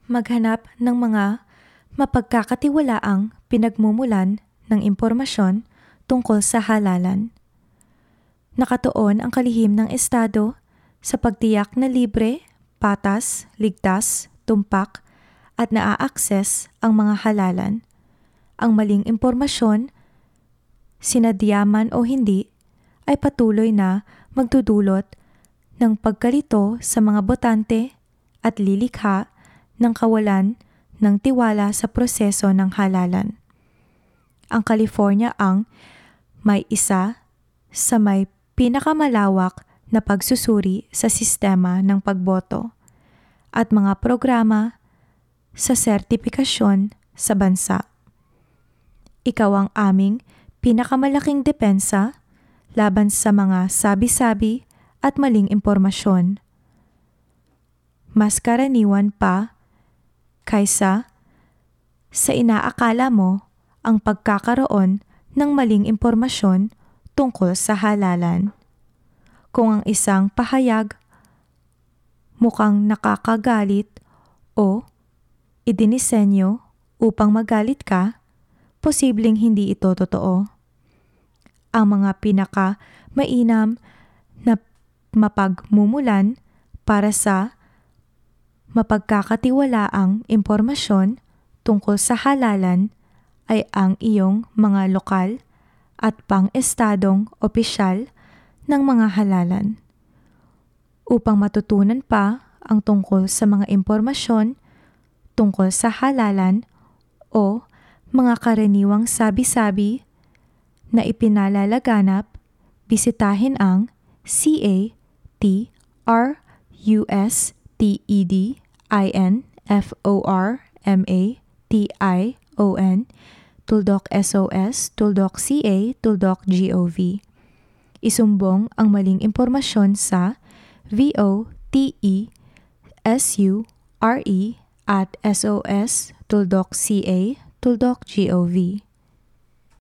maghanap ng mga mapagkakatiwalaang pinagmumulan ng impormasyon tungkol sa halalan. Nakatuon ang kalihim ng Estado sa pagtiyak na libre, patas, ligtas, tumpak at naa-access ang mga halalan. Ang maling impormasyon, sinadyaman o hindi, ay patuloy na magdudulot ng pagkalito sa mga botante at lilikha ng kawalan ng tiwala sa proseso ng halalan. Ang California ang may isa sa may pinakamalawak na pagsusuri sa sistema ng pagboto at mga programa sa sertipikasyon sa bansa. Ikaw ang aming pinakamalaking depensa laban sa mga sabi-sabi at maling impormasyon. Mas karaniwan pa kaysa sa inaakala mo ang pagkakaroon ng maling impormasyon tungkol sa halalan. Kung ang isang pahayag mukhang nakakagalit o idinisenyo upang magalit ka, posibleng hindi ito totoo. Ang mga pinaka-mainam na mapagmumulan para sa mapagkakatiwalaang impormasyon tungkol sa halalan ay ang iyong mga lokal at pang-estadong opisyal ng mga halalan. Upang matutunan pa ang tungkol sa mga impormasyon tungkol sa halalan o mga karaniwang sabi-sabi na ipinalalaganap, bisitahin ang CATRUSTEDINFORMATION tuldok.sos.ca.gov. Isumbong ang maling impormasyon sa VOTESURE@sos.ca.gov.